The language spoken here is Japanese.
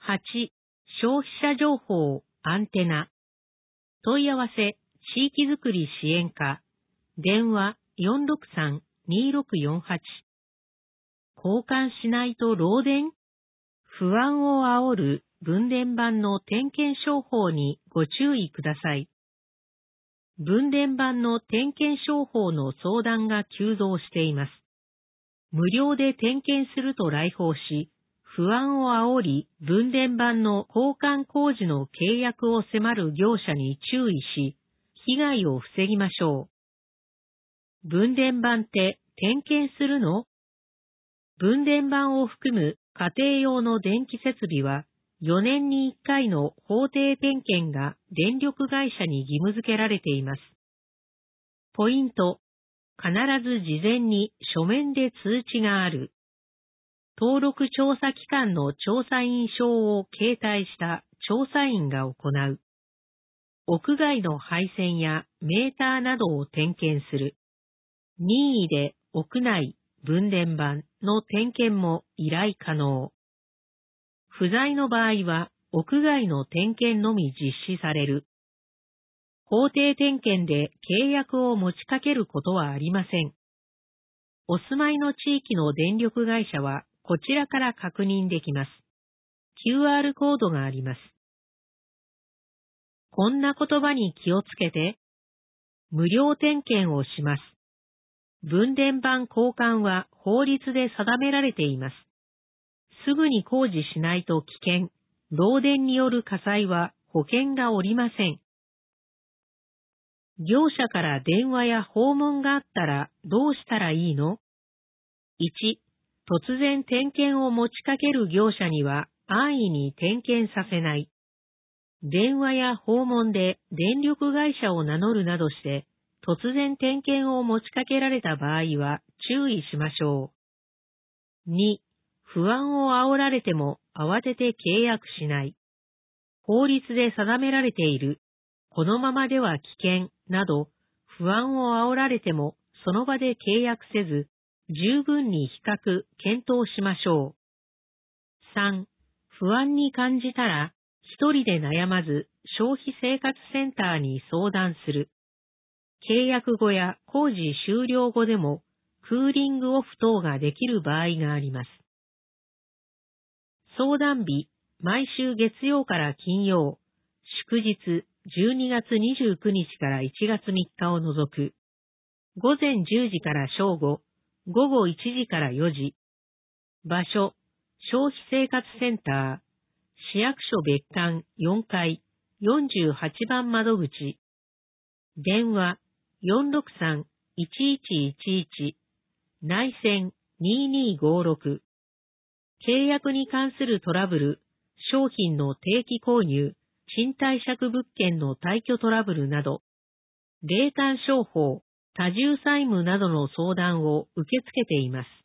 8、消費者情報、アンテナ。問い合わせ、地域づくり支援課。電話、463-2648。交換しないと漏電？不安を煽る分電盤の点検商法にご注意ください。分電盤の点検商法の相談が急増しています。無料で点検すると来訪し、不安を煽り、分電盤の交換工事の契約を迫る業者に注意し、被害を防ぎましょう。分電盤って点検するの？分電盤を含む家庭用の電気設備は、4年に1回の法定点検が電力会社に義務付けられています。ポイント。必ず事前に書面で通知がある。登録調査機関の調査員証を携帯した調査員が行う。屋外の配線やメーターなどを点検する。任意で屋内、分電盤の点検も依頼可能。不在の場合は屋外の点検のみ実施される。法定点検で契約を持ちかけることはありません。お住まいの地域の電力会社はこちらから確認できます。QR コードがあります。こんな言葉に気をつけて。無料点検をします。分電盤交換は法律で定められています。すぐに工事しないと危険。漏電による火災は保険がおりません。業者から電話や訪問があったらどうしたらいいの？ 1、突然点検を持ちかける業者には安易に点検させない。電話や訪問で電力会社を名乗るなどして突然点検を持ちかけられた場合は注意しましょう。2、不安を煽られても慌てて契約しない。法律で定められている、このままでは危険など不安を煽られてもその場で契約せず、十分に比較、検討しましょう。3、不安に感じたら、一人で悩まず消費生活センターに相談する。契約後や工事終了後でもクーリングオフ等ができる場合があります。相談日、毎週月曜から金曜、祝日12月29日から1月3日を除く。午前10時から正午、午後1時から4時。場所、消費生活センター、市役所別館4階48番窓口。電話463-1111、内線2256。契約に関するトラブル、商品の定期購入、賃貸借物件の退去トラブルなど、霊感商法、多重債務などの相談を受け付けています。